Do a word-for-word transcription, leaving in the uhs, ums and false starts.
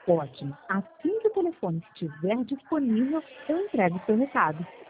Ótimo. Assim que o telefone estiver disponível, eu entrego o seu recado.